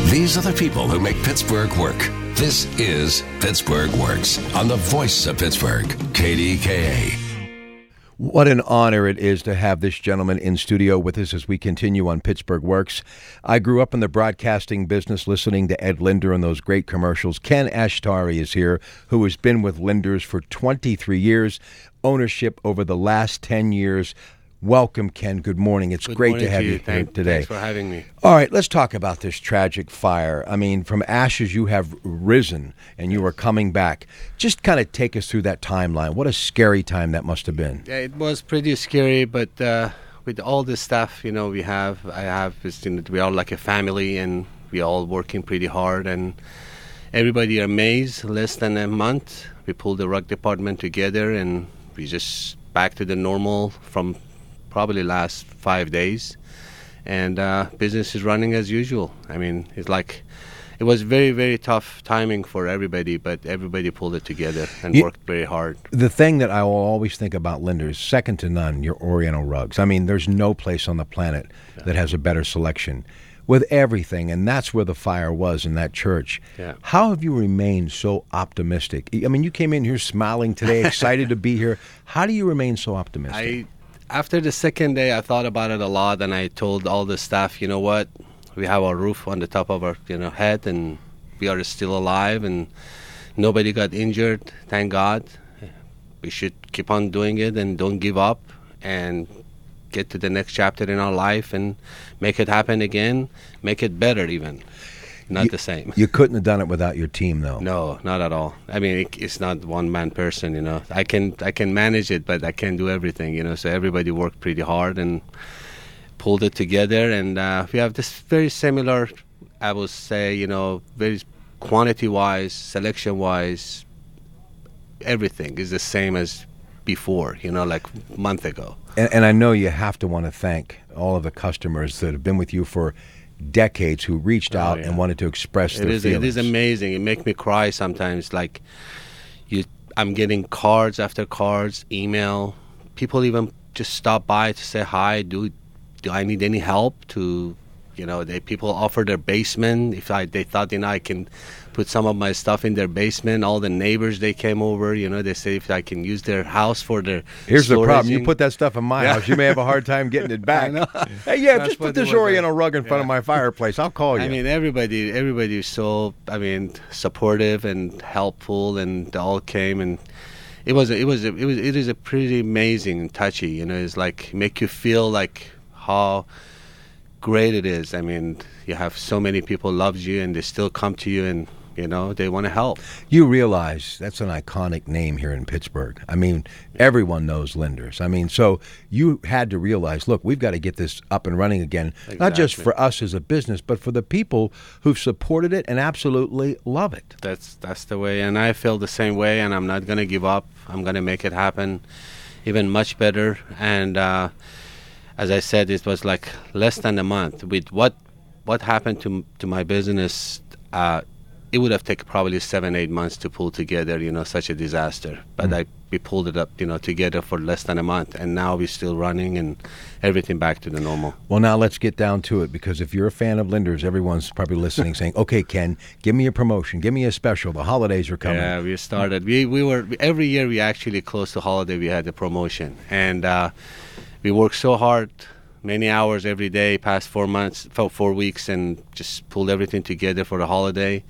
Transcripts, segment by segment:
These are the people who make Pittsburgh work. This is Pittsburgh Works on the voice of Pittsburgh, KDKA. What an honor it is to have this gentleman in studio with us as we continue on Pittsburgh Works. I grew up in the broadcasting business listening to Ed Linder and those great commercials. Ken Ashtari is here, who has been with Linder's for 23 years, ownership over the last 10 years. Welcome, Ken. Good morning. It's great to have you here today. Thanks for having me. All right, let's talk about this tragic fire. I mean, from ashes you have risen and you are coming back. Just kind of take us through that timeline. What a scary time that must have been. Yeah, it was pretty scary, but with all the stuff, we are like a family, and we all working pretty hard, and everybody amazed. Less than a month, we pulled the rug department together, and we just back to the normal from probably last 5 days, and business is running as usual. I mean, it was very, very tough timing for everybody, but everybody pulled it together and worked very hard. The thing that I will always think about Linder's, second to none, your Oriental rugs. I mean, there's no place on the planet that has a better selection with everything, and that's where the fire was in that church. Yeah. How have you remained so optimistic? I mean, you came in here smiling today, excited to be here. How do you remain so optimistic? After the second day, I thought about it a lot, and I told all the staff, you know what, we have our roof on the top of our head, and we are still alive, and nobody got injured, thank God. We should keep on doing it and don't give up and get to the next chapter in our life and make it happen again, make it better even. Not the same. You couldn't have done it without your team, though. No, not at all. I mean, it's not one-man person, I can manage it, but I can't do everything, So everybody worked pretty hard and pulled it together. And we have this very similar, I would say, very quantity-wise, selection-wise, everything is the same as before, like a month ago. And I know you have to want to thank all of the customers that have been with you for decades who reached out and wanted to express their feelings. It is amazing. It makes me cry sometimes. I'm getting cards after cards, email. People even just stop by to say hi. Do I need any help? People offer their basement. If they thought I can put some of my stuff in their basement. All the neighbors, they came over. They say if I can use their house for their Here's storage. The problem. You put that stuff in my house, you may have a hard time getting it back. I know. Hey, just put this Oriental rug in front of my fireplace. I'll call you. I mean, everybody is so, supportive and helpful, and they all came, and it is a pretty amazing and touchy. It's like make you feel like how great it is. I mean, you have so many people loves you, and they still come to you, and they want to help. You realize that's an iconic name here in Pittsburgh. I mean, everyone knows Linder's. I mean, so you had to realize, look, we've got to get this up and running again, not just for us as a business, but for the people who've supported it and absolutely love it. That's the way, and I feel the same way, and I'm not going to give up. I'm going to make it happen even much better. And as I said, it was like less than a month. With what happened to my business, it would have taken probably 7-8 months to pull together, such a disaster. But we pulled it up, together for less than a month, and now we're still running and everything back to the normal. Well, now let's get down to it, because if you're a fan of Linder's, everyone's probably listening saying, okay, Ken, give me a promotion, give me a special. The holidays are coming. Yeah, we started. We were, every year we actually close to holiday, we had the promotion. And we worked so hard, many hours every day, past 4 weeks, and just pulled everything together for the holiday.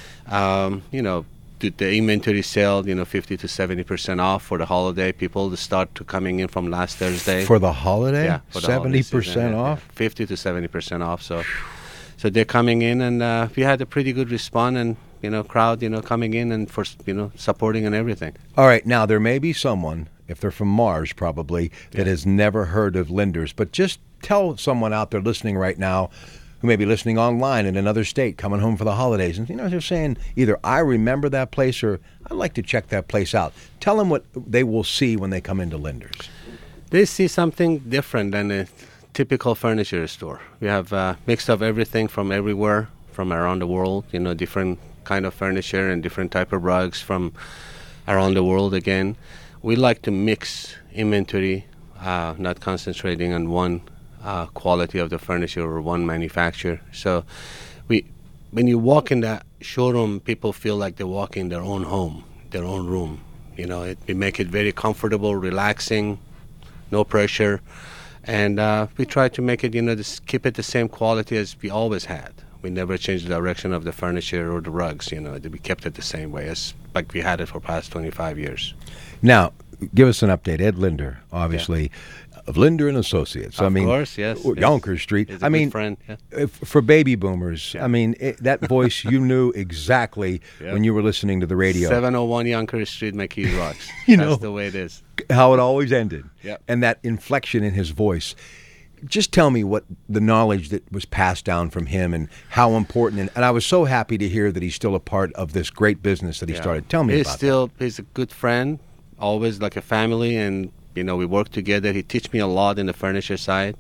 The inventory sale, 50 to 70% off for the holiday. People to start to coming in from last Thursday. For the holiday? Yeah. For the 70% off? 50 to 70% off. So they're coming in, and we had a pretty good response, and crowd, coming in and for, supporting and everything. All right. Now, there may be someone, if they're from Mars probably, that has never heard of Linder's. But just tell someone out there listening right now who may be listening online in another state, coming home for the holidays, and they're saying either I remember that place or I'd like to check that place out. Tell them what they will see when they come into Linder's. They see something different than a typical furniture store. We have a mix of everything from everywhere, from around the world, different kind of furniture and different type of rugs from around the world again. We like to mix inventory, not concentrating on one quality of the furniture or one manufacturer. So we when you walk in the showroom, people feel like they walk in their own home, their own room. We make it very comfortable, relaxing, no pressure, and we try to make it, keep it the same quality as we always had. We never changed the direction of the furniture or the rugs. We kept it the same way as like we had it for past 25 years. Now, give us an update. Ed Linder, obviously, of Linder and Associates. Of course, yes. Yonkers Street. He's a good friend. Yeah. For baby boomers, that voice you knew exactly when you were listening to the radio. 701 Yonkers Street, McKee Rocks. That's the way it is. How it always ended. Yep. And that inflection in his voice. Just tell me what the knowledge that was passed down from him and how important. And I was so happy to hear that he's still a part of this great business that he started. Tell me about that. He's a good friend, always like a family, and we work together. He teach me a lot in the furniture side,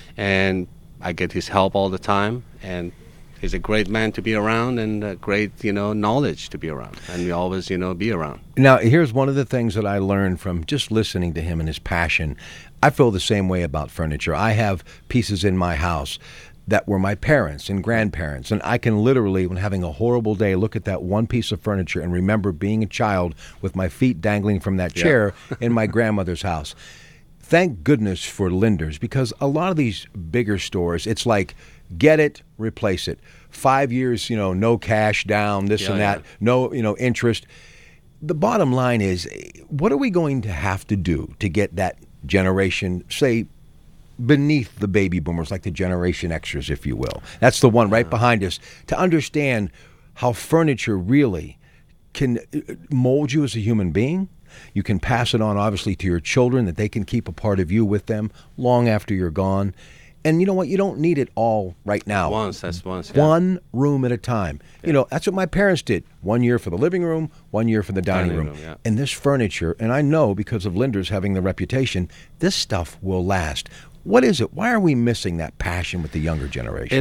and I get his help all the time. And he's a great man to be around, and a great knowledge to be around. And we always be around. Now, here's one of the things that I learned from just listening to him and his passion. I feel the same way about furniture. I have pieces in my house that were my parents and grandparents, and I can literally, when having a horrible day, look at that one piece of furniture and remember being a child with my feet dangling from that chair in my grandmother's house. Thank goodness for Linder's, because a lot of these bigger stores, it's like, get it, replace it. 5 years, no cash down, this and that, no, interest. The bottom line is, what are we going to have to do to get that generation, say, beneath the baby boomers, like the Generation Xers, if you will? That's the one right behind us, to understand how furniture really can mold you as a human being. You can pass it on, obviously, to your children, that they can keep a part of you with them long after you're gone. And you know what? You don't need it all right now. That's once. One room at a time. Yeah. That's what my parents did. 1 year for the living room, 1 year for the dining room. Yeah. And this furniture, and I know because of Linder's having the reputation, this stuff will last. What is it? Why are we missing that passion with the younger generation? It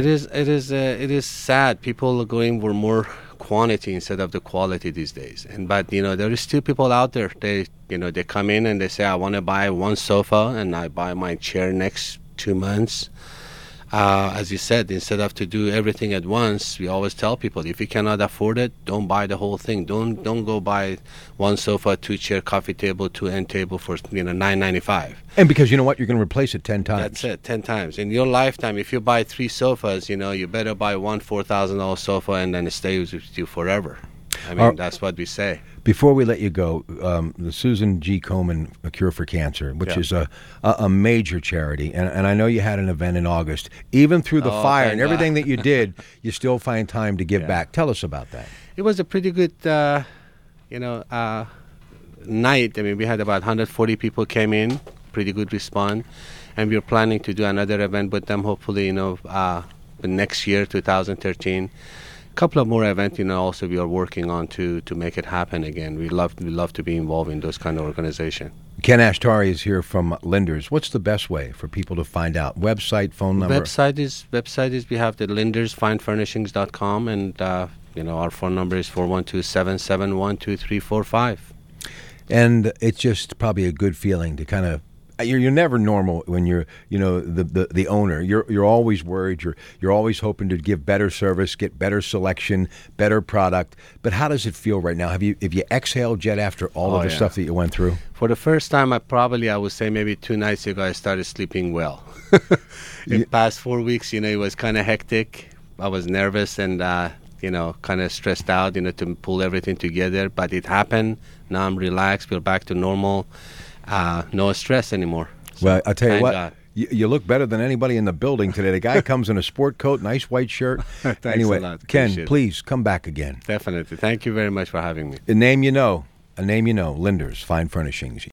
is sad. People are going for more quantity instead of the quality these days. But there is still people out there. They come in and they say, I want to buy one sofa, and I buy my chair next 2 months. As you said, instead of to do everything at once, we always tell people, if you cannot afford it, don't buy the whole thing. Don't go buy one sofa, 2 chair, coffee table, 2 end table for $9.95. And because you know what, you're going to replace it 10 times. That's it, 10 times in your lifetime. If you buy 3 sofas, you better buy one $4,000 sofa, and then it stays with you forever. That's what we say. Before we let you go, the Susan G. Komen Cure for Cancer, which is a major charity, and I know you had an event in August. Even through the fire and everything that you did, you still find time to give back. Tell us about that. It was a pretty good, night. We had about 140 people came in, pretty good response, and we are planning to do another event with them, hopefully, next year, 2013. Couple of more events, also we are working on to make it happen again. We love to be involved in those kind of organization. Ken Ashtari is here from Linder's. What's the best way for people to find out? Website, phone number? Website is we have the lindersfinefurnishings.com, and our phone number is 412-771-2345. And it's just probably a good feeling to kind of. You're never normal when you're, the owner. You're always worried. You're always hoping to give better service, get better selection, better product. But how does it feel right now? Have you exhaled yet after all of the stuff that you went through? For the first time, I would say maybe 2 nights ago, I started sleeping well. In the past 4 weeks, it was kind of hectic. I was nervous and kind of stressed out, to pull everything together. But it happened. Now I'm relaxed. We're back to normal. No stress anymore. So, well, I'll tell you what, God. You look better than anybody in the building today. The guy comes in a sport coat, nice white shirt. Thanks anyway, a lot. Ken, please come back again. Definitely. Thank you very much for having me. A name you know, Linder's Fine Furnishings.